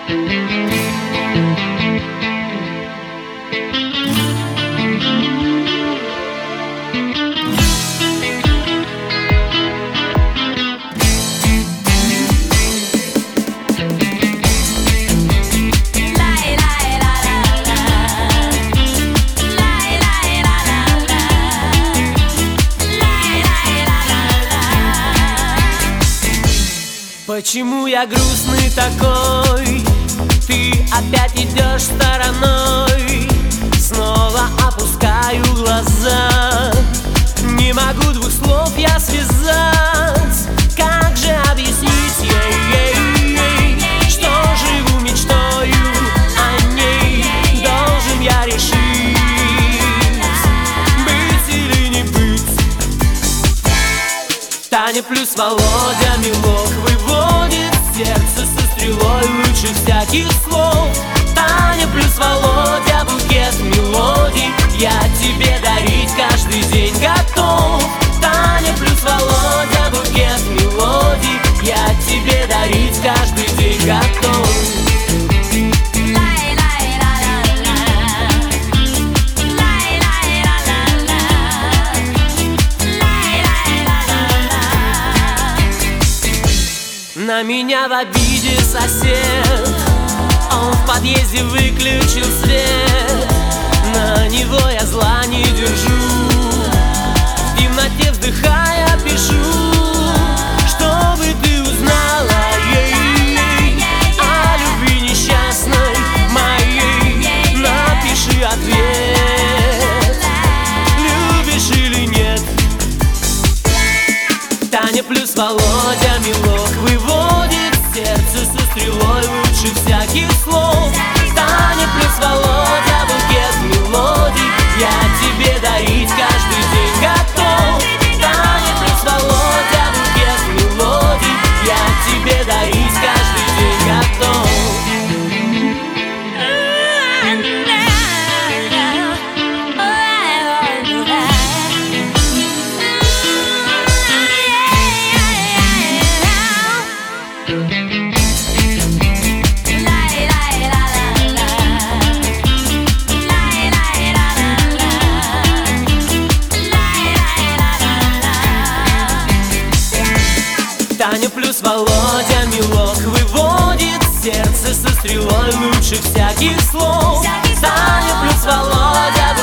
Почему я грустный такой? Ты опять идешь стороной. Снова опускаю глаза. Не могу двух слов я связать. Как же объяснить ей, что живу мечтою о ней? Должен я решить, быть или не быть. Таня плюс Володя мелок выводит сердце со стрелой лучше всяких слов. Таня плюс Володя букет мелодий я тебе дарить каждый день готов. Таня плюс Володя букет мелодий я тебе дарить каждый день готов. На меня в обиде сосед, он в подъезде выключил свет. На него я зла не держу, в темноте вздыхая пишу, чтобы ты узнала ей о любви несчастной моей. Напиши ответ, любишь или нет. Таня плюс Володя мелок выводит сердце со стрелой лучше всяких слов. Таня плюс Володя букет мелодий я тебе дарить каждый день готов. Таня плюс Володя букет мелодий я тебе дарить каждый день готов. Таня плюс Володя мелок выводит сердце со стрелой лучше всяких слов. Таня плюс Володя